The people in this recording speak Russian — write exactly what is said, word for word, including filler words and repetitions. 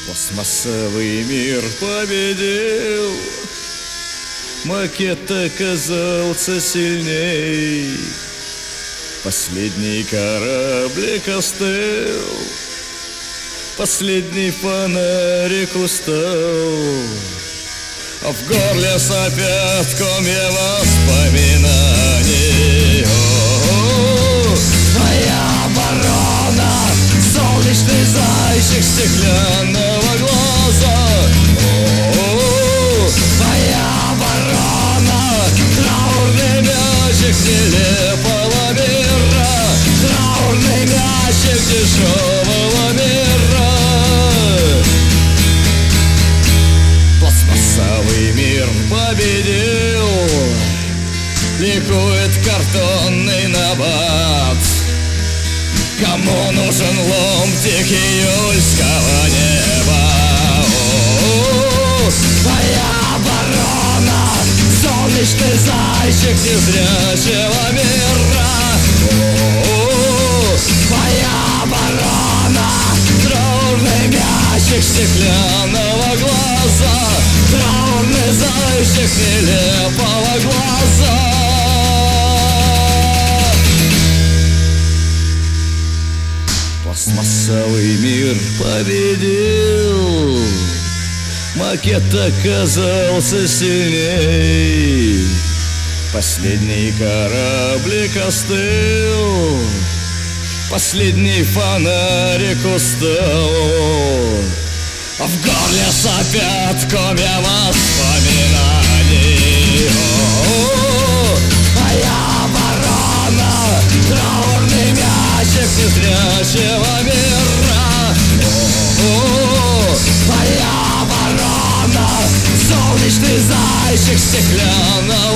Пластмассовый мир победил, макет оказался сильней. Последний кораблик остыл, последний фонарик устал, а в горле сопят комья воспоминаний. О-о-о, твоя оборона, солнечный зайчик стеклянного глаза. О-о-о, твоя оборона, траурный мячик нелепого мира, траурный мячик дешевого мира. Пластмассовый мир победил, ликует картонный набат. Кому нужен ломтик июльского неба? О-о-о, твоя оборона, солнечный зайчик незрячего мира. О-о-о, твоя оборона, траурный мячик стеклянного глаза, траурный зайчик нелепого глаза. Пластмассовый мир победил, макет оказался сильней. Последний кораблик остыл, последний фонарик устал, а в горле сопят комья воспоминаний. О-о-о, твоя оборона, траурный мячик незрячего мира. О-о-о, твоя оборона, солнечный зайчик стеклянного